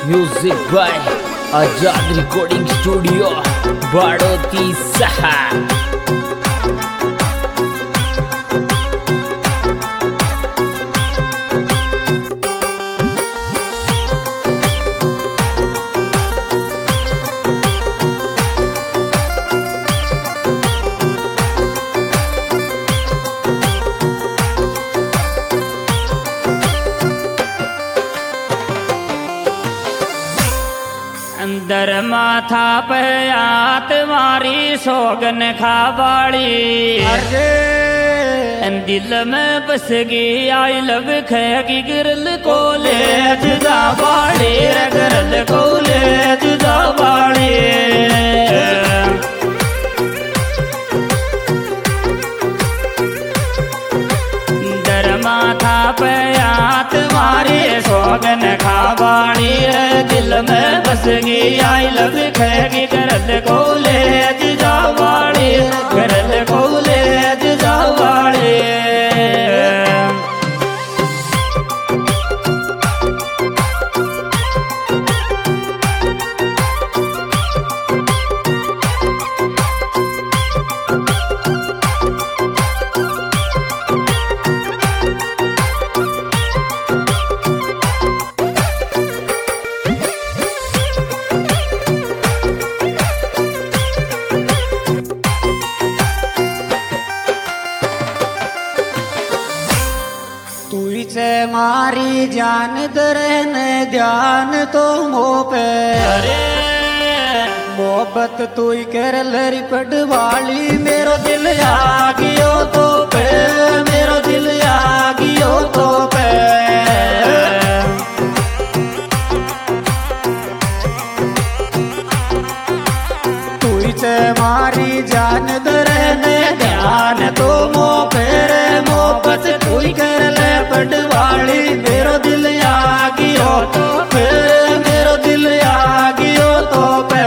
Music by Azad recording studio Badoti सहा। अंदर माथा पे आत मारी सोगन खाबाड़ी, दिल में बस गई आई लव खेगी गिरल को ले जुदा बाड़ी, गिरल को ले जुदा बाड़ी। अंदर माथा पे आत मारी सोगन खाबाड़ी, दिल में बस गई आई लव खेगी गिरल को ले जुदा बाड़ी, गिरल को ले जुदा बाड़ी। तुझसे मारी जान दरने ध्यान तो मोह पे, मोहब्बत तू कर लरी पटवाली, मेरो दिल आ गयो तो पे, मेरो दिल आ गयो तो पे। तुझसे मारी जान दरने ध्यान तो मोह पे, मोहब्बत तू कर ले पटवाली, मेरो दिल आ गयो तो पे, मेरो दिल आ गयो तो पे।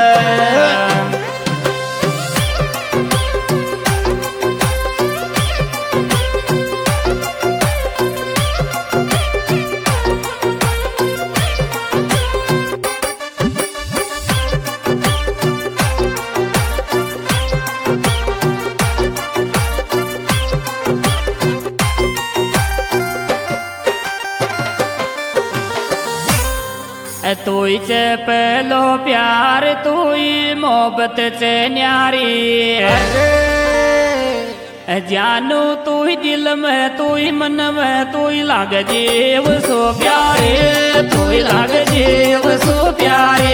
तू से पहलो प्यार तू ही मोहब्बत से न्यारी, जानू तू ही दिल में तू ही मन में तू ही लाग जीव सो प्यारे, तू ही लाग जीव सो प्यारे।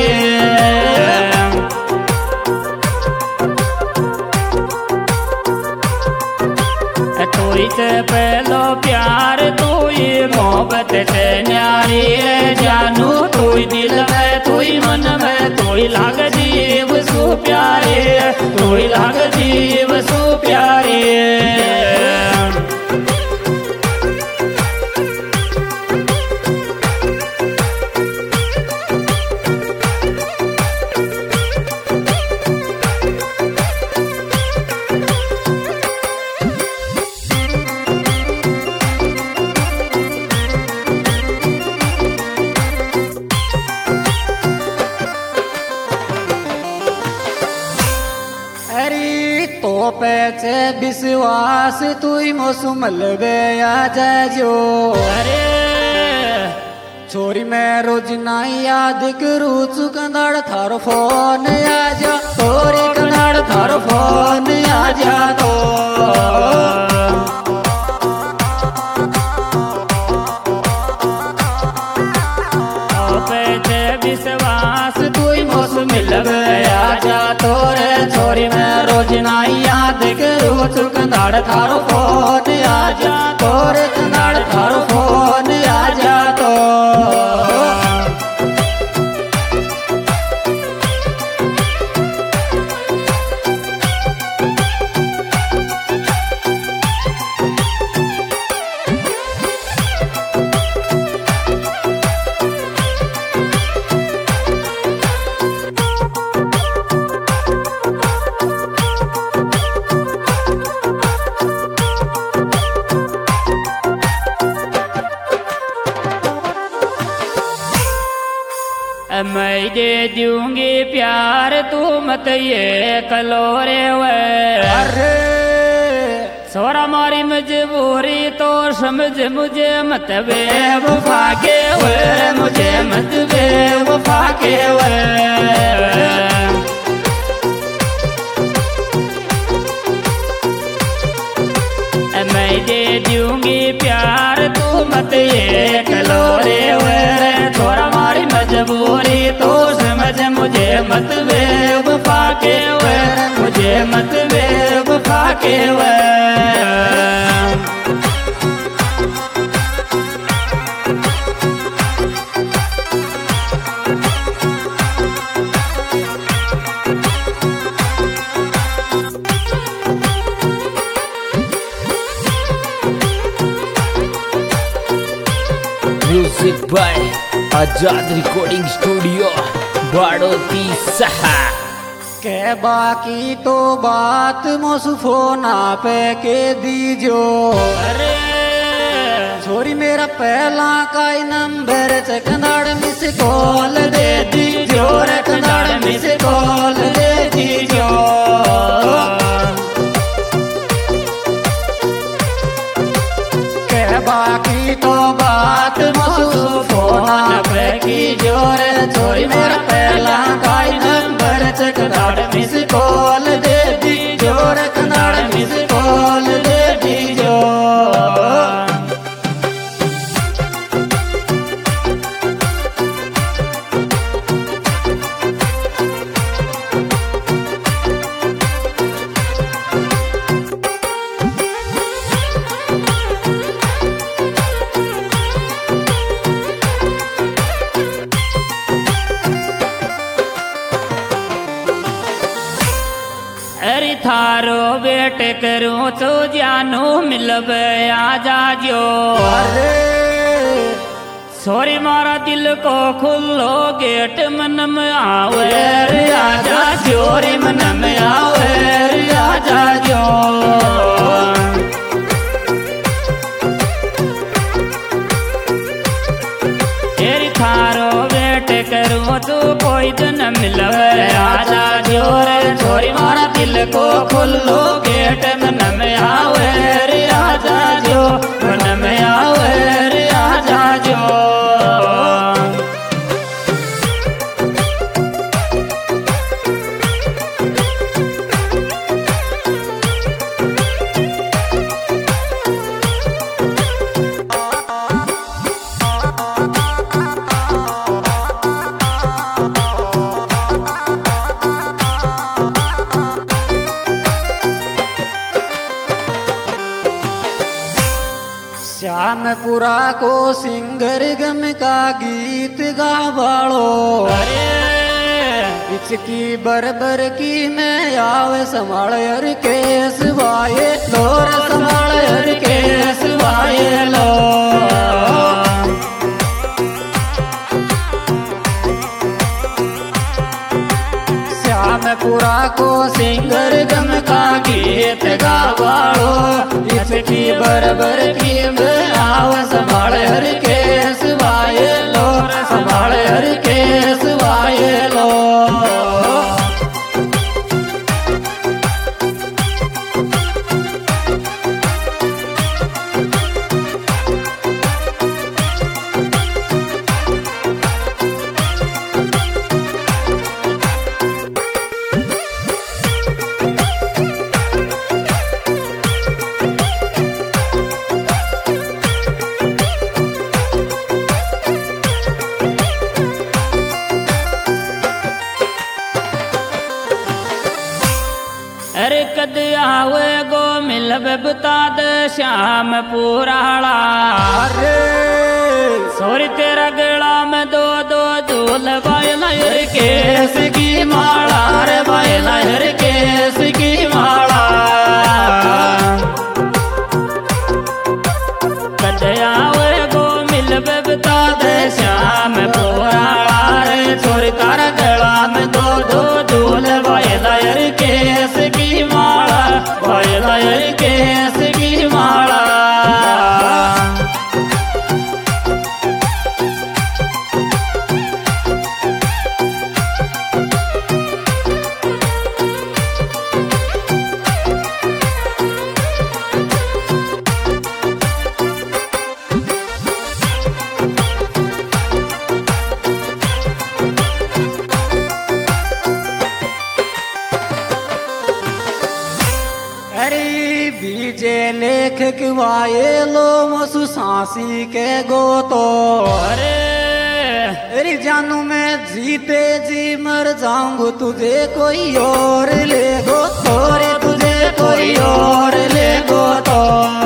तू से पहलो प्यार तू ही मोहब्बत से न्यारी, जानू तू ही दिल में तू ही मन में तू ही लाग जीव सो प्यारे, तू ही लाग जीव सो प्यारे। तो पैसे विश्वास तू ही मौसम गया जो, अरे छोरी मैं रोज ना याद करूँ चुकंदड़ थारो फोन आ जा, छोरी कनाड़ थारो फोन आ जा तो। पैसे विश्वास तू ही मौसम गया जा तोरे, छोरी मैं रोज ना याद करूँ चुकंदड़ थारो फोन आ जा, तोरे कनाड़ थारो फोन आ जा तो। मैं दे दूंगी प्यार तू मत ये कलोरे वे। अरे सोरा मारी मजबूरी तो समझ मुझे मत बेवफा के वे, मुझे मत बेवफा के वे। मैं दे दूंगी प्यार तू मत ये कलोरे वे। थोड़ा मारी मजबूरी तो समझ मुझे मत बेवफा के वे, मुझे मत बेवफा के वे। Music by Azad recording studio Badoti सहा। के बाकी तो बात मोसफो ना पे के दीजो। अरे छोरी मेरा पहला का नंबर कनाड़ मिस कॉल दे दीजो रे, कनाड़ मिस कॉल दे दीजो। के बाकी तो बात मोसफो ना पे की जोर। छोरी मेरा पहला का नंबर कनाड़ मिस कॉल दे दीजो रे, कनाड़ मिस कॉल दे दीजो। अरे थारो बेट करूं तो जानो मिलब आ जाजो। अरे सोरी मारा दिल को खुलो गेट मन में आवे रे आजा, चोरी मन में आवे रे आजा जो। तेरी थारो बेट करूं तो कोई दिन मिलवे आजा जोर। छोरी मारा दिल को खुलो गेट मन में आवे रे आजा जो, मन में आवे रे आजा जो। श्यामपुरा को सिंगर गम का गीत गावाड़ो। अरे इचकी बरबर की में आवे संभाल हर केस वाये लोर, संभाल हर केस वाये लो। श्यामपुरा को सिंगर गम का गीत गावाड़ो। इसकी बरबर की में आवे संभाल हर केस वाये लो, संभाल हर केस वाये लो। अरे कद आवे गो मिलब बता दे श्याम पुराड़ा। अरे सोरी तेरा गला में दो दो झूल बायला हर केस की माला रे, बायला हर केस की माला। कद आवे गो मिलब बता दे श्याम पुराड़ा रे। सोरी तारा गला में दो दो झूल बायला हर केस की माला, बायला हर केस की माला। वाये लो मसु सांसी के गो तो अरे जानू मैं जीते जी मर जाऊंगा तुझे कोई और ले गो तो रे तुझे कोई और ले गो तो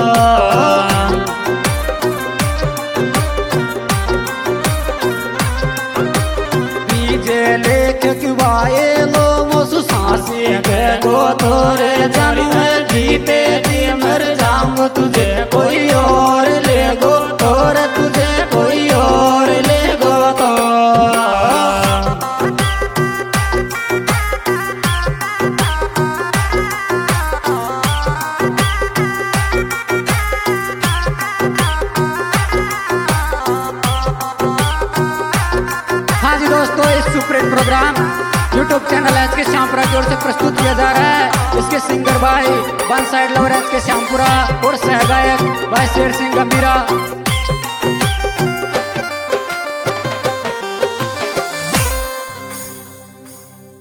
पीछे लेख वाये लो मसु सांसी के गो तो रे जानू मैं जीते जी मर जाऊंगा तुझे कोई और ले गो तो रे तुझे कोई और ले गो तो हाँ जी दोस्तों, इस superhit program YouTube channel H K Shyampura की ओर से प्रस्तुत किया जा रहा है। इसके सिंगर भाई one side lover H K Shyampura और सहगायक भाई शेर सिंह गंभीर।